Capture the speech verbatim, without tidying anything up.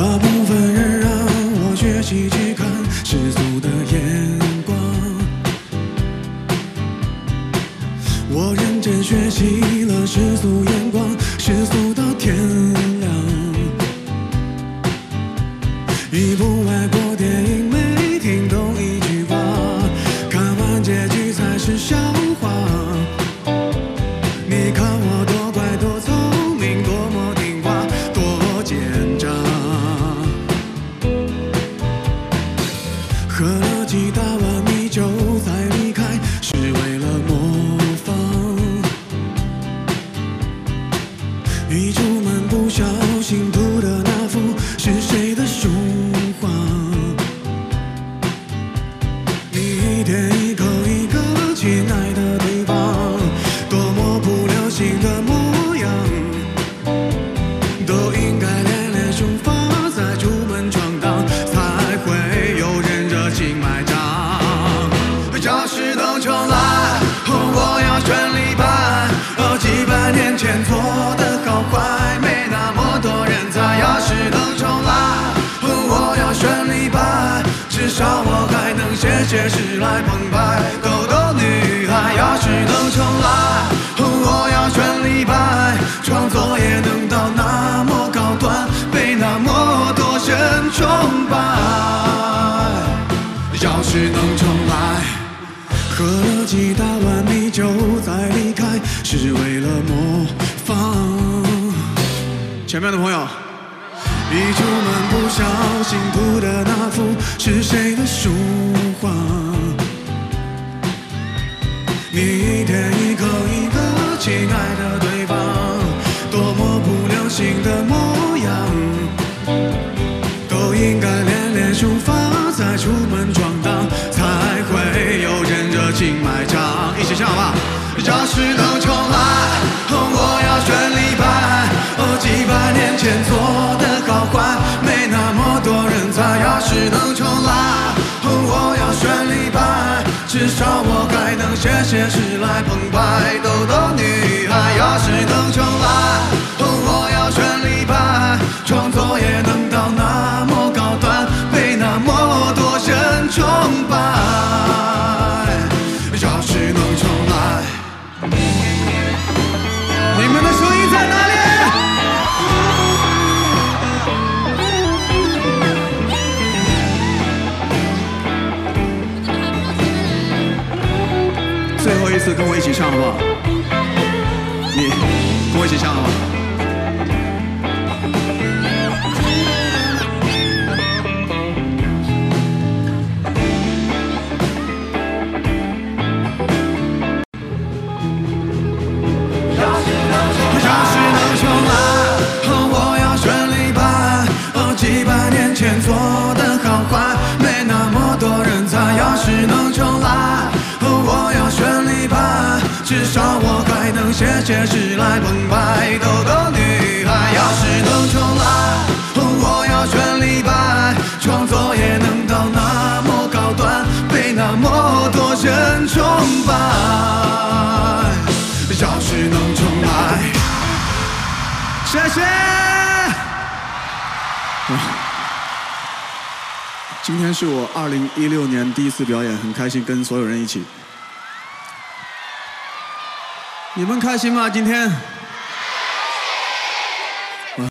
大部分人让我学习去看世俗的眼光，我认真学习了世俗眼光，世俗到天亮。一部外国电影没听懂一句话，看完结局才是笑话。你看我多乖多聪明，多么听话，多奸诈。喝了几大碗米酒才离开，是为了模仿。一出门不小心涂的那幅是谁的书画？你一天一口一个亲爱的对方，多么不流行的模样，都应该练练书法，再出门闯荡，才会有人热情买账。要是能重来，我要选李白。哦，几百年前做的好坏，没那么多人猜。要是能重来，我要选李白，至少我还能写写诗来澎湃逗逗女孩。要是能重来，我要选李白，创作也能到那么高端，被那么多人崇拜。要是能重来，喝了几大碗米酒再离开，是为了模仿。前面的朋友，一出门不小心涂的那幅是谁的书画？你一天一口一个亲爱的对方，多么不流行的模样，都应该练练书法，再出门闯荡，才会有人热情买账。一起唱好不好？要是能重来，我要选李白。哦，几百年前做的好坏，没那么多人猜。要是能重来，我要选李白，至少我还能写写诗来澎湃逗逗女孩。要是能重来，我要选李白，创作也能到那么高端，被那么多人崇拜。要是能重来，你们的声音在哪里？最后一次跟我一起唱好不好？你跟我一起唱好不好？几百年前做的好坏，没那么多人猜。要是能重来，我要选李白，至少我还能写写诗来澎湃逗逗女孩。要是能重来，我要选李白，创作也能到那么高端，被那么多人崇拜。要是能重来，谢谢。今天是我二零一六年第一次表演，很开心跟所有人一起。你们开心吗？今天？